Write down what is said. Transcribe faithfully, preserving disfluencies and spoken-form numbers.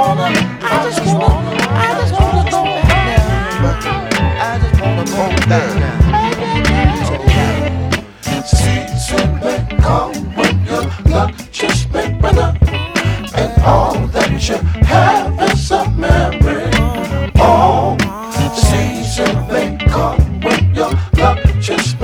wanna, I just wanna, I just wanna go back now. I just wanna go back now. Season may come when your luck just may run up, and all that you have is a memory. Oh, the season may come when your luck just